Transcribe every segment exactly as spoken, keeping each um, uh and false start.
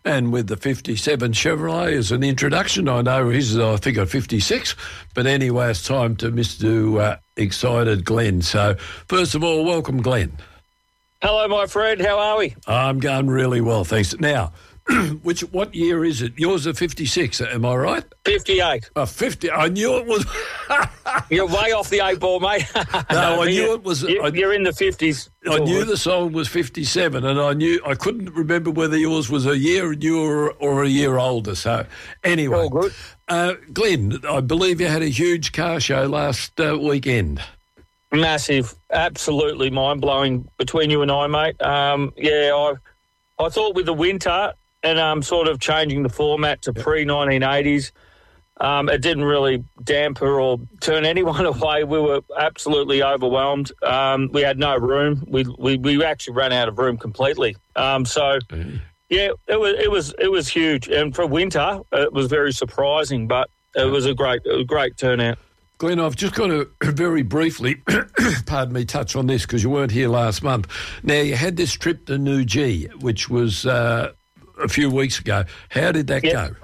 And with the fifty-seven Chevrolet as an introduction, I know his is, I think, a fifty-six. But anyway, it's time to Mister Uh, excited Glenn. So, first of all, welcome, Glenn. Hello, my friend. How are we? I'm going really well, thanks. Now, which what year is it? Yours is fifty-six, am I right? fifty-eight. Oh, fifty. I knew it was... You're way off the eight ball, mate. No, I knew it was... You're, I, you're in the fifties. I knew the song was fifty-seven, and I knew I couldn't remember whether yours was a year newer or a year older. So, anyway. All good. Uh, Glenn, I believe you had a huge car show last uh, weekend. Massive. Absolutely mind-blowing between you and I, mate. Um, yeah, I I thought with the winter and um, sort of changing the format to pre-nineteen eighties, um, it didn't really damper or turn anyone away. We were absolutely overwhelmed. Um, we had no room. We, we we actually ran out of room completely. Um, so, yeah, it was it was it was huge. And for winter, it was very surprising, but it was a great a great turnout. Glenn, I've just got to very briefly, pardon me, touch on this because you weren't here last month. Now, you had this trip to New G, which was uh, a few weeks ago. How did that yep. go?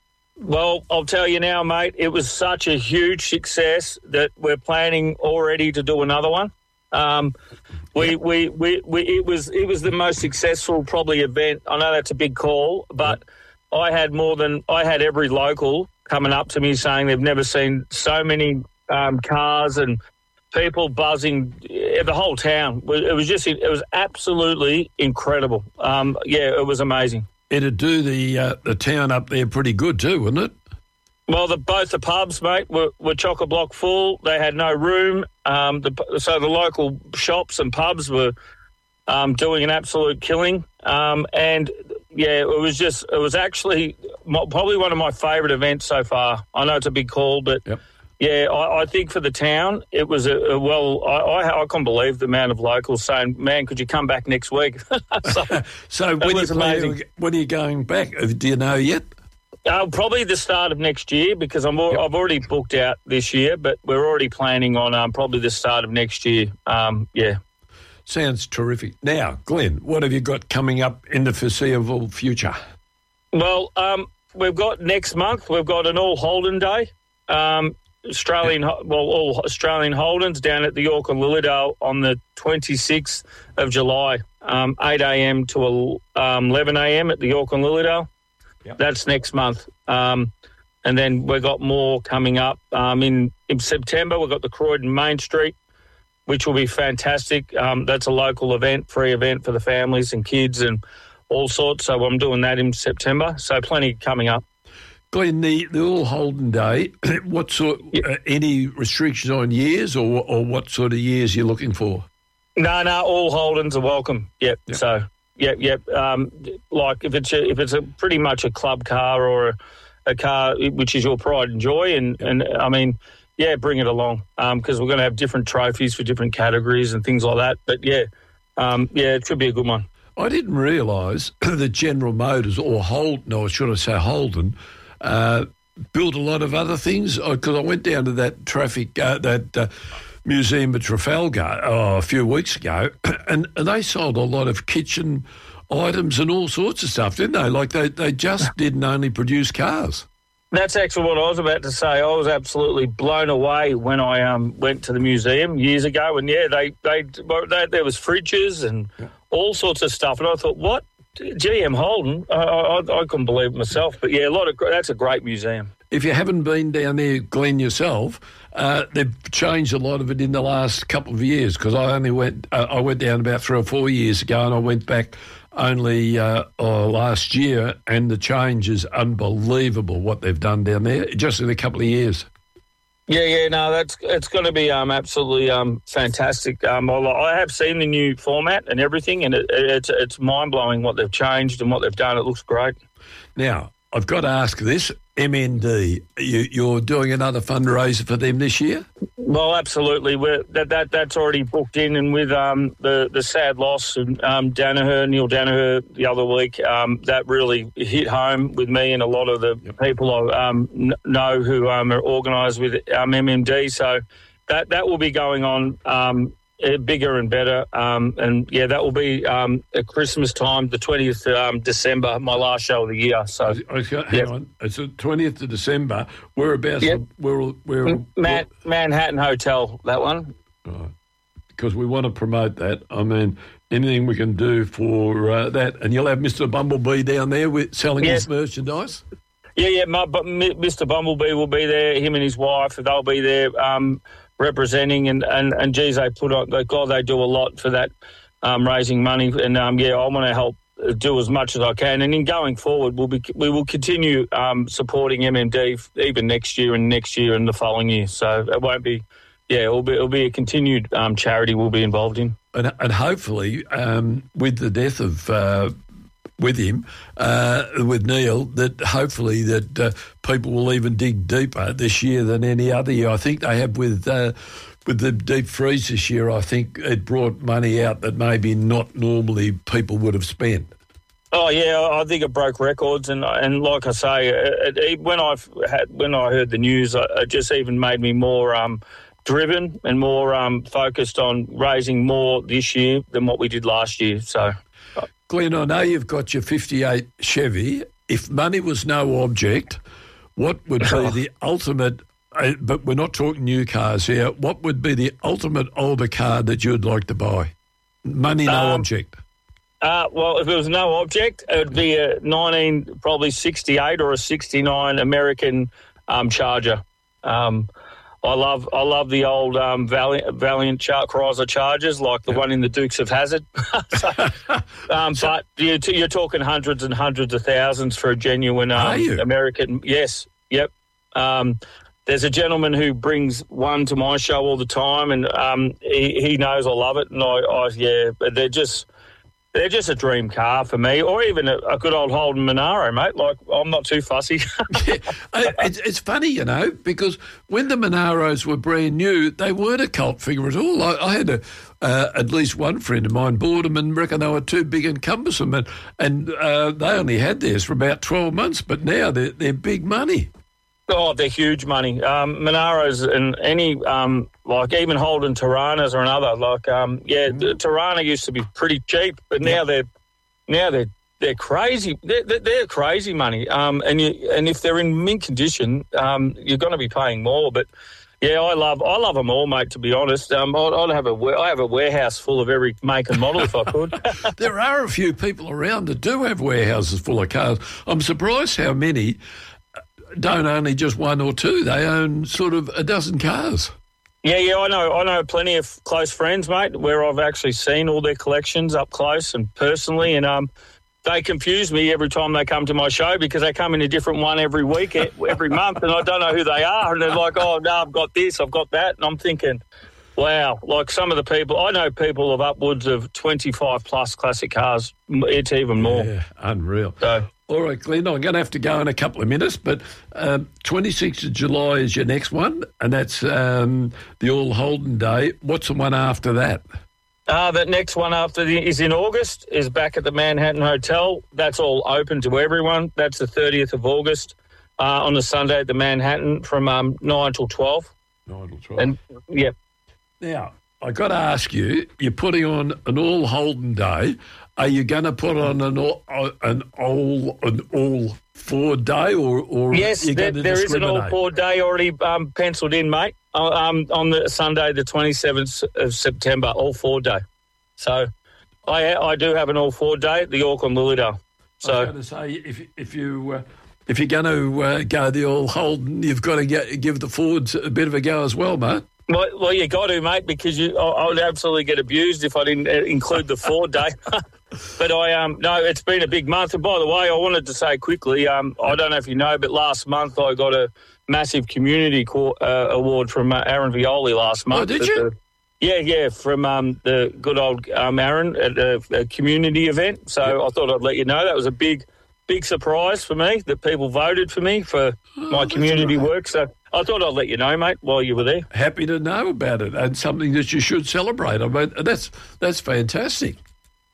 Well, I'll tell you now, mate, it was such a huge success that we're planning already to do another one. Um, we, yep. we, we, we, it was it was the most successful probably event. I know that's a big call, but yep. I had more than I had every local coming up to me saying they've never seen so many um, cars and people buzzing. The whole town. It was just, it was absolutely incredible. Um, yeah, it was amazing. It'd do the uh, the town up there pretty good too, wouldn't it? Well, the, both the pubs, mate, were, were chock-a-block full. They had no room. Um, the, so the local shops and pubs were um, doing an absolute killing. Um, and yeah, it was just, it was actually probably one of my favourite events so far. I know it's a big call, but yep. yeah, I, I think for the town, it was a, a well, I, I, I can't believe the amount of locals saying, man, could you come back next week? so so when, you play, when are you going back? Do you know yet? Uh, probably the start of next year because I'm, yep. I've already booked out this year, but we're already planning on um, probably the start of next year. Um, yeah. Sounds terrific. Now, Glenn, what have you got coming up in the foreseeable future? Well, um, we've got next month, we've got an All Holden Day. Um, Australian, well, all Australian Holdens down at the York and Lilydale on the twenty-sixth of July, um, eight a.m. to um, eleven a.m. at the York and Lilydale. Yep. That's next month. Um, and then we've got more coming up. Um, in, in September, we've got the Croydon Main Street, which will be fantastic. Um, that's a local event, free event for the families and kids and all sorts. So I'm doing that in September. So plenty coming up. Glenn, the, the All Holden Day, what sort, yep. uh, any restrictions on years or, or what sort of years you're looking for? No, no, all Holdens are welcome. Yep. yep. So, yep, yep. Um, like if it's a, if it's a pretty much a club car or a, a car which is your pride and joy, and, yep. and I mean, yeah, bring it along because um, we're going to have different trophies for different categories and things like that. But yeah, um, yeah, it should be a good one. I didn't realise that General Motors or Holden, or should I say Holden, uh, built a lot of other things. Because I went down to that traffic, uh, that uh, museum at Trafalgar oh, a few weeks ago, and, and they sold a lot of kitchen items and all sorts of stuff, didn't they? Like they, they just didn't only produce cars. That's actually what I was about to say. I was absolutely blown away when I um, went to the museum years ago, and yeah, they they, they there was fridges and yeah. all sorts of stuff, and I thought, what? G M Holden? I, I, I couldn't believe it myself, but yeah, a lot of that's a great museum. If you haven't been down there, Glenn, yourself, uh, they've changed a lot of it in the last couple of years. Because I only went, uh, I went down about three or four years ago, and I went back only uh, uh, last year, and the change is unbelievable what they've done down there just in a couple of years. Yeah, yeah, no, that's it's going to be um, absolutely um, fantastic. Um, I have seen the new format and everything, and it, it's it's mind blowing what they've changed and what they've done. It looks great. Now, I've got to ask this: M N D, you, you're doing another fundraiser for them this year? Well, absolutely. We're, that that that's already booked in, and with um, the the sad loss of um, Danaher, Neil Danaher, the other week, um, that really hit home with me and a lot of the yep. people I um, know who um, are organised with um, M M D. So that that will be going on um, uh, bigger and better. Um, and, yeah, that will be um, at Christmas time, the twentieth of um, December, my last show of the year. So, I was, hang yep. on. It's the twentieth of December. Whereabouts? Yep. Where, where, Man, Manhattan Hotel, that one. Right. Because we want to promote that. I mean, anything we can do for uh, that. And you'll have Mister Bumblebee down there with selling Yes. his merchandise? Yeah, yeah, my, but Mister Bumblebee will be there, him and his wife, they'll be there um, representing, and, and, and geez, they put on, God, they do a lot for that, um, raising money, and um, yeah, I want to help do as much as I can, and in going forward, we'll be, we will continue um, supporting M M D even next year and next year and the following year, so it won't be, yeah, it'll be, it'll be a continued um, charity we'll be involved in. And, and hopefully, um, with the death of... Uh, with him, uh, with Neil, that hopefully that uh, people will even dig deeper this year than any other year. I think they have with uh, with the deep freeze this year. I think it brought money out that maybe not normally people would have spent. Oh yeah, I think it broke records, and and like I say, it, it, when I had when I heard the news, it just even made me more um, driven and more um, focused on raising more this year than what we did last year. So. Glenn, I know you've got your fifty-eight Chevy. If money was no object, what would be the ultimate, uh, but we're not talking new cars here, what would be the ultimate older car that you'd like to buy? Money no um, object. Uh, well, if it was no object, it would be a nineteen, probably sixty-eight or a sixty-nine American um, Charger. Um I love I love the old um, Valiant, Valiant Char- Chrysler Chargers, like the yep. one in the Dukes of Hazzard. so, um, so, but you're, t- you're talking hundreds and hundreds of thousands for a genuine um, American. Yes, yep. Um, there's a gentleman who brings one to my show all the time, and um, he, he knows I love it. And I, I yeah, but they're just they're just a dream car for me, or even a, a good old Holden Monaro, mate. Like, I'm not too fussy. yeah. it's, it's funny, you know, because when the Monaros were brand new, they weren't a cult figure at all. I, I had a, uh, at least one friend of mine bought them and reckon they were too big and cumbersome, and, and uh, they only had theirs for about twelve months, but now they're, they're big money. Oh, they're huge money. Um, Monaros and any, um, like even Holden Tiranas or another. Like, um, yeah, mm. the Tirana used to be pretty cheap, but now yeah. they're now they're they're crazy. They're, they're crazy money. Um, and you and if they're in mint condition, um, you're going to be paying more. But yeah, I love I love them all, mate. To be honest, um, I'd, I'd have a I have a warehouse full of every make and model if I could. There are a few people around that do have warehouses full of cars. I'm surprised how many don't only just one or two. They own sort of a dozen cars. Yeah, yeah, I know. I know plenty of close friends, mate, where I've actually seen all their collections up close and personally, and um, they confuse me every time they come to my show because they come in a different one every week, every month, and I don't know who they are. And they're like, "Oh, no, I've got this, I've got that," and I'm thinking, wow, like some of the people, I know people of upwards of twenty-five plus classic cars. It's even more. Yeah, unreal. So. All right, Glenn, I'm going to have to go in a couple of minutes, but um, twenty-sixth of July is your next one, and that's um, the All Holden Day. What's the one after that? Uh, the next one after the, is in August, is back at the Manhattan Hotel. That's all open to everyone. That's the thirtieth of August uh, on the Sunday at the Manhattan from um, nine till twelve. nine till twelve. And, yeah. Now, I got to ask you, you're putting on an All Holden Day. Are you going to put on an all an all an all Ford day, or or yes, there, there is an all Ford day already um, penciled in, mate. Um, on the Sunday, the twenty-seventh of September, all Ford day. So, I I do have an all Ford day at the Auckland Lilydale. So, I was going to say if if you uh, if you're going to uh, go the all Holden, you've got to get, give the Fords a bit of a go as well, mate. Well, well, you got to, mate, because you, I, I would absolutely get abused if I didn't include the Ford day. But I um no, it's been a big month. And by the way, I wanted to say quickly, um, I don't know if you know, but last month I got a massive community co- uh, award from uh, Aaron Violi last month. Oh, did you? The, yeah, yeah, from um, the good old um, Aaron at a, a community event. So yep. I thought I'd let you know. That was a big, big surprise for me that people voted for me for oh, my community right. work. So I thought I'd let you know, mate, while you were there. Happy to know about it, and something that you should celebrate. I mean, that's that's fantastic.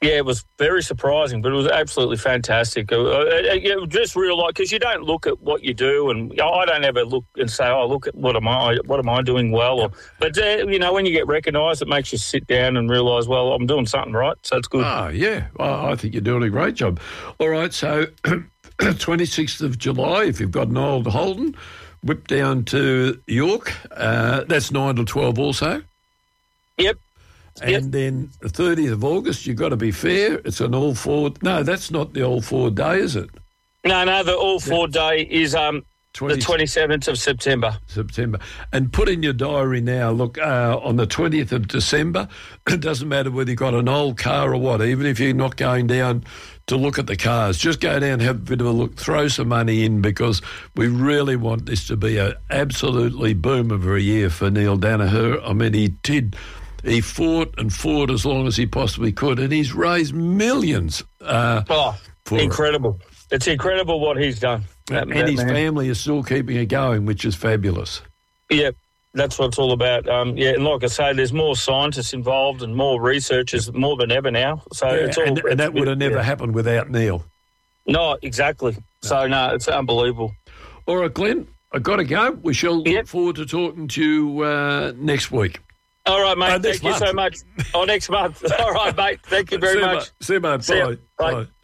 Yeah, it was very surprising, but it was absolutely fantastic. Uh, uh, you just realise, because you don't look at what you do, and I don't ever look and say, "Oh, look at what am I, what am I doing well?" Or, but uh, you know, when you get recognised, it makes you sit down and realise, well, I'm doing something right, so it's good. Oh, yeah. Well, I think you're doing a great job. All right, so twenty-sixth of July, if you've got an old Holden, whip down to York. Uh, that's nine to twelve also. Yep. And yep. then the thirtieth of August, you've got to be fair. It's an all four. No, that's not the all four day, is it? No, no, the all four yeah. day is um twenty the twenty-seventh of September. September. And put in your diary now, look, uh, on the twentieth of December, it doesn't matter whether you've got an old car or what, even if you're not going down to look at the cars, just go down and have a bit of a look, throw some money in, because we really want this to be an absolutely boom of a year for Neil Danaher. I mean, he did... He fought and fought as long as he possibly could, and he's raised millions. Uh, oh, incredible. It. It's incredible what he's done. That, and that his man. family is still keeping it going, which is fabulous. Yeah, that's what it's all about. Um, yeah, and like I say, there's more scientists involved and more researchers, more than ever now. So yeah, it's all, and, it's and that would have never yeah. happened without Neil. No, exactly. No. So, no, it's unbelievable. All right, Glenn, I've got to go. We shall yep. look forward to talking to you uh, next week. All right, mate. Uh, Thank month. you so much. Oh, next month. All right, mate. Thank you very See much. You, See you, mate. See Bye. Bye. Bye.